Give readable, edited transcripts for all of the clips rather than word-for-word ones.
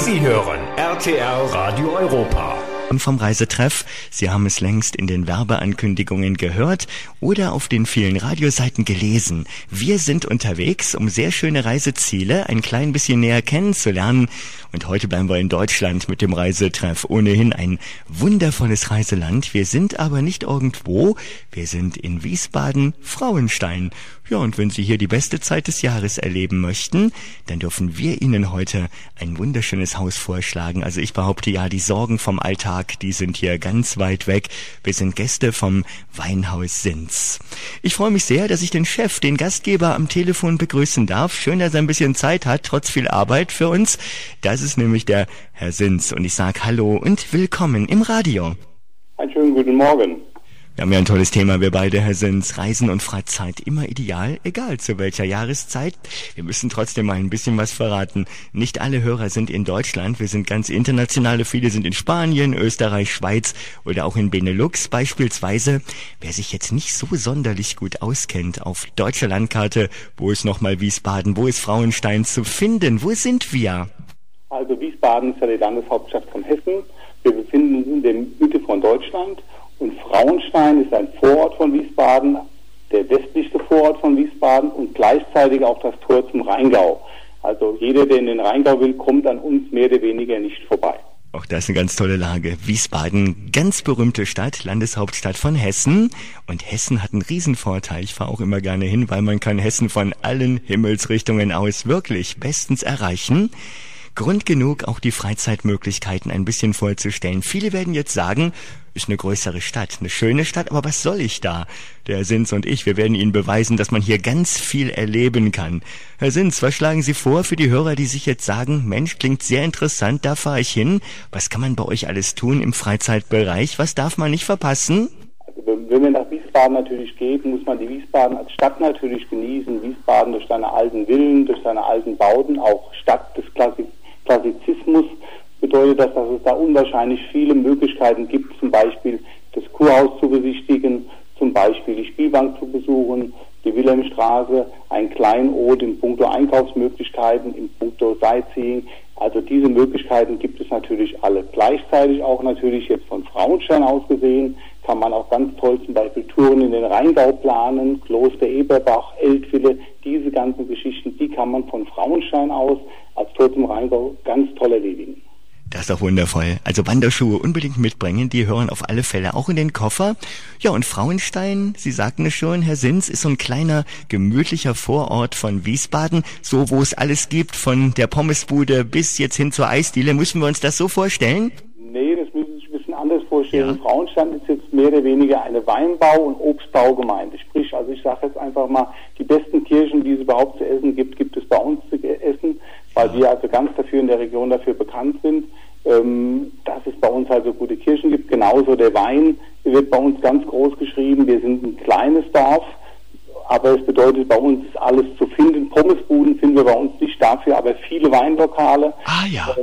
Sie hören RTL Radio Europa. Vom Reisetreff. Sie haben es längst in den Werbeankündigungen gehört oder auf den vielen Radioseiten gelesen. Wir sind unterwegs, um sehr schöne Reiseziele ein klein bisschen näher kennenzulernen. Und heute bleiben wir in Deutschland mit dem Reisetreff. Ohnehin ein wundervolles Reiseland. Wir sind aber nicht irgendwo. Wir sind in Wiesbaden-Frauenstein. Ja, und wenn Sie hier die beste Zeit des Jahres erleben möchten, dann dürfen wir Ihnen heute ein wunderschönes Haus vorschlagen. Also ich behaupte ja, die Sorgen vom Alltag, die sind hier ganz weit weg. Wir sind Gäste vom Weinhaus Sinz. Ich freue mich sehr, dass ich den Chef, den Gastgeber am Telefon begrüßen darf. Schön, dass er ein bisschen Zeit hat, trotz viel Arbeit für uns. Das ist nämlich der Herr Sinz. Und ich sage Hallo und willkommen im Radio. Einen schönen guten Morgen. Wir haben ja ein tolles Thema, wir beide, Herr Sinz. Reisen und Freizeit, immer ideal, egal zu welcher Jahreszeit. Wir müssen trotzdem mal ein bisschen was verraten. Nicht alle Hörer sind in Deutschland, wir sind ganz internationale, viele sind in Spanien, Österreich, Schweiz oder auch in Benelux beispielsweise. Wer sich jetzt nicht so sonderlich gut auskennt, auf deutscher Landkarte, wo ist nochmal Wiesbaden, wo ist Frauenstein zu finden, wo sind wir? Also Wiesbaden ist ja die Landeshauptstadt von Hessen. Wir befinden uns in der Mitte von Deutschland. Und Frauenstein ist ein Vorort von Wiesbaden, der westlichste Vorort von Wiesbaden und gleichzeitig auch das Tor zum Rheingau. Also jeder, der in den Rheingau will, kommt an uns mehr oder weniger nicht vorbei. Auch das ist eine ganz tolle Lage. Wiesbaden, ganz berühmte Stadt, Landeshauptstadt von Hessen. Und Hessen hat einen Riesenvorteil. Ich fahre auch immer gerne hin, weil man kann Hessen von allen Himmelsrichtungen aus wirklich bestens erreichen. Grund genug, auch die Freizeitmöglichkeiten ein bisschen vorzustellen. Viele werden jetzt sagen, ist eine größere Stadt, eine schöne Stadt, aber was soll ich da? Der Herr Sinz und ich, wir werden Ihnen beweisen, dass man hier ganz viel erleben kann. Herr Sinz, was schlagen Sie vor für die Hörer, die sich jetzt sagen, Mensch, klingt sehr interessant, da fahre ich hin. Was kann man bei euch alles tun im Freizeitbereich? Was darf man nicht verpassen? Also wenn man nach Wiesbaden natürlich geht, muss man die Wiesbaden als Stadt natürlich genießen. Wiesbaden durch seine alten Villen, durch seine alten Bauten, auch Stadt des Klassizismus, bedeutet das, dass es da unwahrscheinlich viele Möglichkeiten gibt, zum Beispiel das Kurhaus zu besichtigen, zum Beispiel die Spielbank zu besuchen, die Wilhelmstraße, ein Kleinod in puncto Einkaufsmöglichkeiten, in puncto Sightseeing. Also diese Möglichkeiten gibt es natürlich alle. Gleichzeitig auch natürlich jetzt von Frauenstein aus gesehen, kann man auch ganz toll zum Beispiel Touren in den Rheingau planen, Kloster Eberbach, Eltville, diese ganzen Geschichten, die kann man von Frauenstein aus als Tor zum Rheingau ganz toll erledigen. Das ist doch wundervoll. Also Wanderschuhe unbedingt mitbringen, die hören auf alle Fälle auch in den Koffer. Ja, und Frauenstein, Sie sagten es schon, Herr Sinz, ist so ein kleiner, gemütlicher Vorort von Wiesbaden, so wo es alles gibt, von der Pommesbude bis jetzt hin zur Eisdiele. Müssen wir uns das so vorstellen? Nee, das müssen Sie sich ein bisschen anders vorstellen. Ja. Frauenstein ist jetzt mehr oder weniger eine Weinbau- und Obstbaugemeinde. Sprich, also ich sage jetzt einfach mal, die besten Kirschen, die es überhaupt zu essen gibt, gibt es bei uns zu essen, weil wir also ganz dafür in der Region dafür bekannt sind, dass es bei uns also gute Kirchen gibt. Genauso der Wein wird bei uns ganz groß geschrieben. Wir sind ein kleines Dorf, aber es bedeutet, bei uns ist alles zu finden. Pommesbuden finden wir bei uns nicht, dafür aber viele Weinlokale. Ah ja.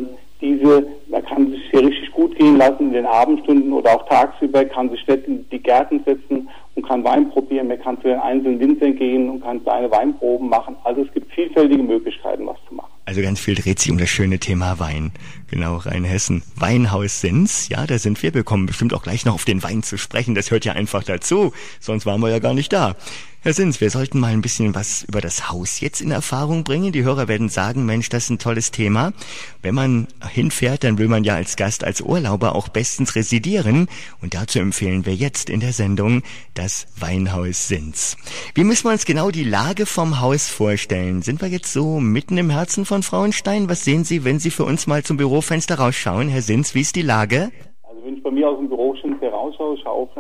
Man kann sich hier richtig gut gehen lassen in den Abendstunden oder auch tagsüber, kann sich nicht in die Gärten setzen und kann Wein probieren. Man kann zu den einzelnen Winzern gehen und kann kleine Weinproben machen. Also es gibt vielfältige Möglichkeiten, was zu machen. Also ganz viel dreht sich um das schöne Thema Wein. Genau, Rheinhessen. Weinhaus Sinz, ja, da sind wir. Wir kommen bestimmt auch gleich noch auf den Wein zu sprechen. Das hört ja einfach dazu. Sonst waren wir ja gar nicht da. Herr Sinz, wir sollten mal ein bisschen was über das Haus jetzt in Erfahrung bringen. Die Hörer werden sagen, Mensch, das ist ein tolles Thema. Wenn man hinfährt, dann will man ja als Gast, als Urlauber auch bestens residieren. Und dazu empfehlen wir jetzt in der Sendung das Weinhaus Sinz. Wie müssen wir uns genau die Lage vom Haus vorstellen? Sind wir jetzt so mitten im Herzen von Frauenstein? Was sehen Sie, wenn Sie für uns mal zum Bürofenster rausschauen? Herr Sinz, wie ist die Lage? Also wenn ich bei mir aus dem Bürofenster rausschaue,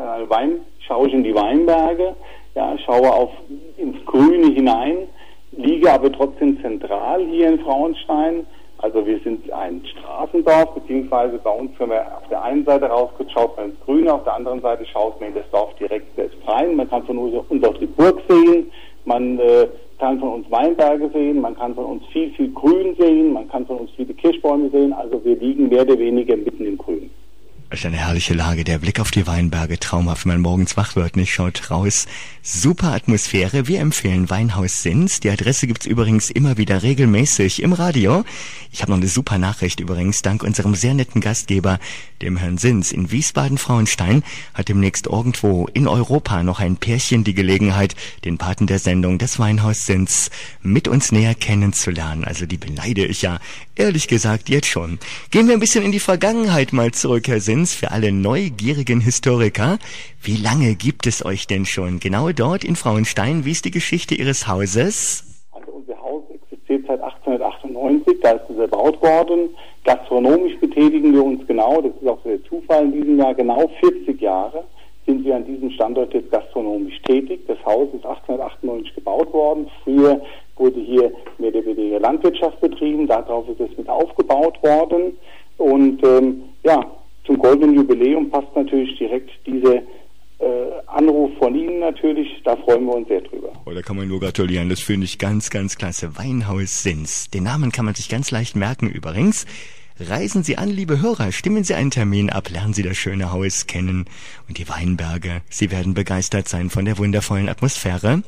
schaue ich in die Weinberge. Ja, schaue ins Grüne hinein, liege aber trotzdem zentral hier in Frauenstein. Also wir sind ein Straßendorf, beziehungsweise bei uns, wenn man auf der einen Seite rausguckt, schaut man ins Grüne, auf der anderen Seite schaut man in das Dorf direkt selbst rein. Man kann von uns auch die Burg sehen, man kann von uns Weinberge sehen, man kann von uns viel Grün sehen, man kann von uns viele Kirschbäume sehen. Also wir liegen mehr oder weniger mitten im Grün. Das ist eine herrliche Lage, der Blick auf die Weinberge, traumhaft, wenn man morgens wach wird, nicht, schaut raus. Super Atmosphäre, wir empfehlen Weinhaus Sins. Die Adresse gibt's übrigens immer wieder regelmäßig im Radio. Ich habe noch eine super Nachricht übrigens, dank unserem sehr netten Gastgeber, dem Herrn Sins. In Wiesbaden-Frauenstein hat demnächst irgendwo in Europa noch ein Pärchen die Gelegenheit, den Paten der Sendung des Weinhaus Sins mit uns näher kennenzulernen. Also die beneide ich ja, ehrlich gesagt, jetzt schon. Gehen wir ein bisschen in die Vergangenheit mal zurück, Herr Sins. Für alle neugierigen Historiker, wie lange gibt es euch denn schon genau dort in Frauenstein? Wie ist die Geschichte Ihres Hauses? Also unser Haus existiert seit 1898, da ist es erbaut worden. Gastronomisch betätigen wir uns genau, das ist auch der Zufall in diesem Jahr, genau 40 Jahre sind wir an diesem Standort jetzt gastronomisch tätig. Das Haus ist 1898 gebaut worden. Früher wurde hier mehr oder weniger Landwirtschaft betrieben, darauf ist es mit aufgebaut worden. Und zum goldenen Jubiläum passt natürlich direkt dieser Anruf von Ihnen natürlich, da freuen wir uns sehr drüber. Oh, da kann man nur gratulieren, das finde ich ganz, ganz klasse. Weinhaus Sins, den Namen kann man sich ganz leicht merken übrigens. Reisen Sie an, liebe Hörer, stimmen Sie einen Termin ab, lernen Sie das schöne Haus kennen und die Weinberge. Sie werden begeistert sein von der wundervollen Atmosphäre.